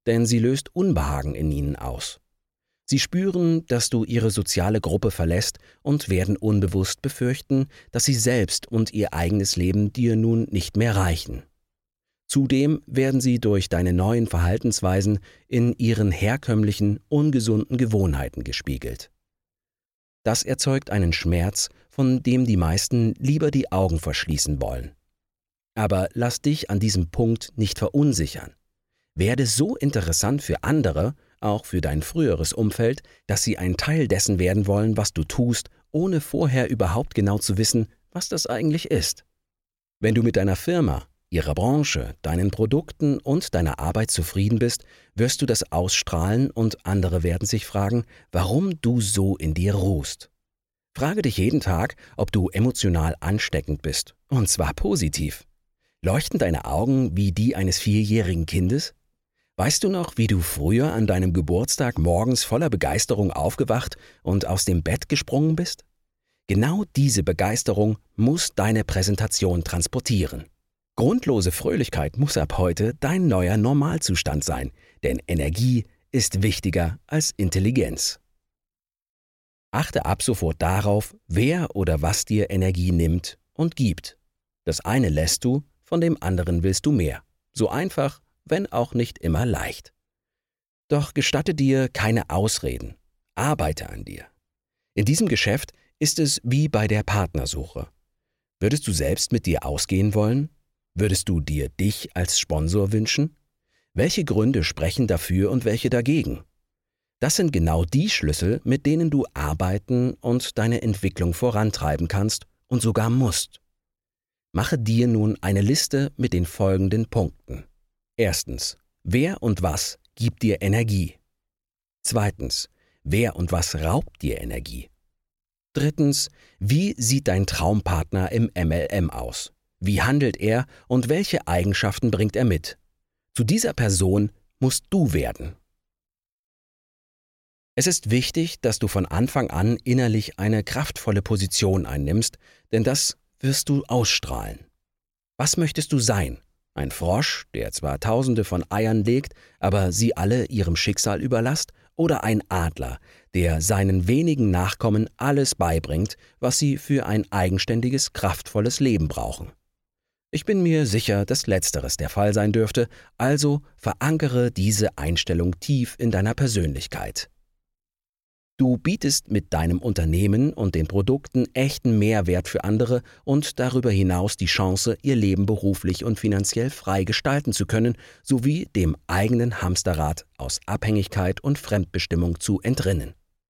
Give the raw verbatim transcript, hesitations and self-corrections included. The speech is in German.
denn sie löst Unbehagen in ihnen aus. Sie spüren, dass du ihre soziale Gruppe verlässt und werden unbewusst befürchten, dass sie selbst und ihr eigenes Leben dir nun nicht mehr reichen. Zudem werden sie durch deine neuen Verhaltensweisen in ihren herkömmlichen, ungesunden Gewohnheiten gespiegelt. Das erzeugt einen Schmerz, von dem die meisten lieber die Augen verschließen wollen. Aber lass dich an diesem Punkt nicht verunsichern. Werde so interessant für andere, auch für dein früheres Umfeld, dass sie ein Teil dessen werden wollen, was du tust, ohne vorher überhaupt genau zu wissen, was das eigentlich ist. Wenn du mit deiner Firma, ihrer Branche, deinen Produkten und deiner Arbeit zufrieden bist, wirst du das ausstrahlen und andere werden sich fragen, warum du so in dir ruhst. Frage dich jeden Tag, ob du emotional ansteckend bist, und zwar positiv. Leuchten deine Augen wie die eines vierjährigen Kindes? Weißt du noch, wie du früher an deinem Geburtstag morgens voller Begeisterung aufgewacht und aus dem Bett gesprungen bist? Genau diese Begeisterung muss deine Präsentation transportieren. Grundlose Fröhlichkeit muss ab heute dein neuer Normalzustand sein, denn Energie ist wichtiger als Intelligenz. Achte ab sofort darauf, wer oder was dir Energie nimmt und gibt. Das eine lässt du, von dem anderen willst du mehr. So einfach, wenn auch nicht immer leicht. Doch gestatte dir keine Ausreden. Arbeite an dir. In diesem Geschäft ist es wie bei der Partnersuche. Würdest du selbst mit dir ausgehen wollen? Würdest du dir dich als Sponsor wünschen? Welche Gründe sprechen dafür und welche dagegen? Das sind genau die Schlüssel, mit denen du arbeiten und deine Entwicklung vorantreiben kannst und sogar musst. Mache dir nun eine Liste mit den folgenden Punkten. Erstens, wer und was gibt dir Energie? Zweitens, wer und was raubt dir Energie? Drittens, wie sieht dein Traumpartner im M L M aus? Wie handelt er und welche Eigenschaften bringt er mit? Zu dieser Person musst du werden. Es ist wichtig, dass du von Anfang an innerlich eine kraftvolle Position einnimmst, denn das wirst du ausstrahlen. Was möchtest du sein? Ein Frosch, der zwar Tausende von Eiern legt, aber sie alle ihrem Schicksal überlässt? Oder ein Adler, der seinen wenigen Nachkommen alles beibringt, was sie für ein eigenständiges, kraftvolles Leben brauchen? Ich bin mir sicher, dass Letzteres der Fall sein dürfte, also verankere diese Einstellung tief in deiner Persönlichkeit. Du bietest mit deinem Unternehmen und den Produkten echten Mehrwert für andere und darüber hinaus die Chance, ihr Leben beruflich und finanziell frei gestalten zu können, sowie dem eigenen Hamsterrad aus Abhängigkeit und Fremdbestimmung zu entrinnen.